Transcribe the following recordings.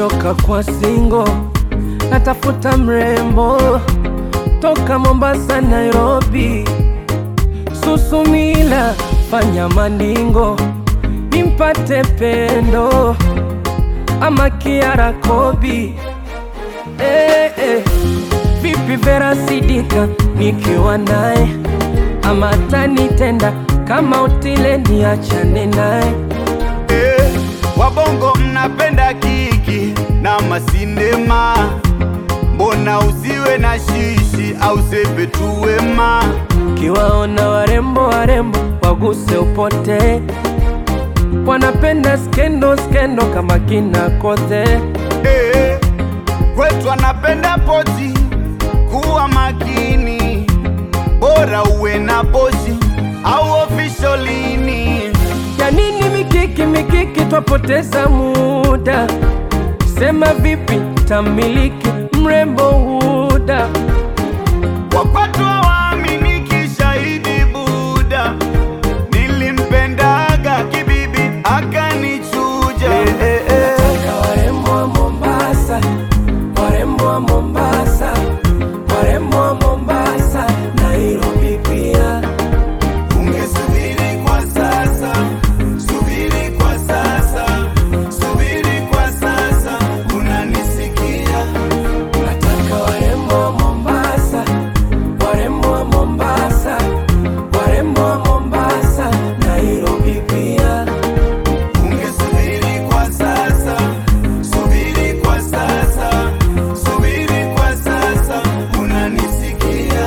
nimechoka kwa singo, natafuta mrembo toka Mombasa, Nairobi, Susumila, fanya maningo nimpate Pendo ama Kiara Kobi. Vipi Vera Sidika nikiwa naye, ama tanitenda kama Otile niachane naye? Wabongo mnapenda kiki na masinema, mbona usiwe na shishi au sepe tu wema? Kiwaona warembo warembo waguse upote, wanapenda skendo skendo kama kina Kote. Kwetu wanapenda poti, kuwa makini, bora uwe na posi au officialini. Ya nini mikiki mikiki, twapoteza muda, sema vipi tamiliki mrembo Huda. Wapatu waaminiki shahidi Buda, nilimpendaga kibibi akanichuja. Nataka warembo wa Mombasa, warembo wa Mombasa, warembo wa Mombasa, Nairobi pia. Ungesubiri kwa sasa, subiri kwa sasa, subiri kwa sasa, unanisikia? Nataka warembo wa Mombasa, warembo wa Mombasa, warembo wa Mombasa, Nairobi pia. Ungesubiri kwa sasa, subiri kwa sasa, subiri kwa sasa, unanisikia?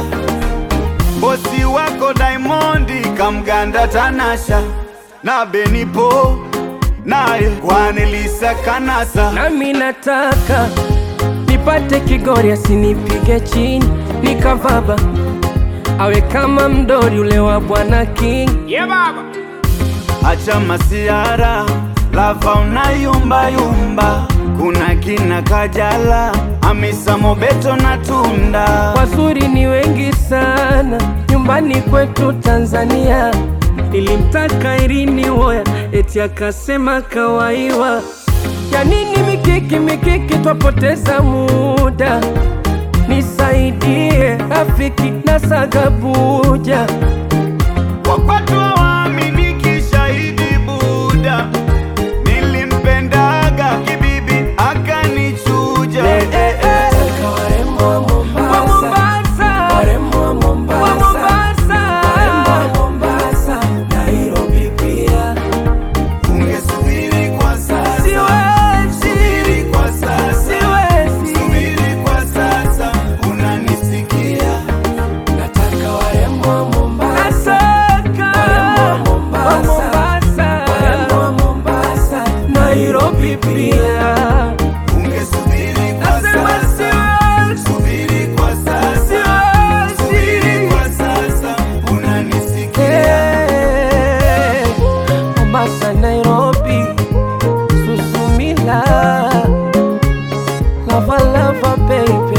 Bosi wako Diamondi kamganda Tanasha, na Benipo naye kwa Nelisa Kanasa. Nami nataka nipate Kigori asinipige chini nikavaba, awe kama mdori ule wa Bwana King. Yeah baba, acha masiara, lava unayumba yumba, kuna kina Kajala, Hamisa Mobeto na Tunda. Wazuri ni wengi sana nyumbani kwetu Tanzania, nilimtaka Irini Woya eti akasema kawaiwa. Ya nini mikiki mikiki, twapoteza muda, nisaidie rafiki na Sagabuja. Wapatu waaminiki shahidi Buda, nilimpendaga kibibi akanichuja. Nataka warembo wa Mombasa, warembo wa Mombasa, warembo wa Mombasa, Nairobi pia. Ungesubiri kwa sasa, subiri kwa sasa, subiri kwa sasa, unanisikia? Nataka warembo wa Mombasa, warembo wa Mombasa, warembo wa Mombasa, Nairobi pia. Ungesubiri kwa sasa, subiri kwa sasa, subiri kwa sasa, unanisikia? Mombasa, Nairobi, Susumila, lava lava baby.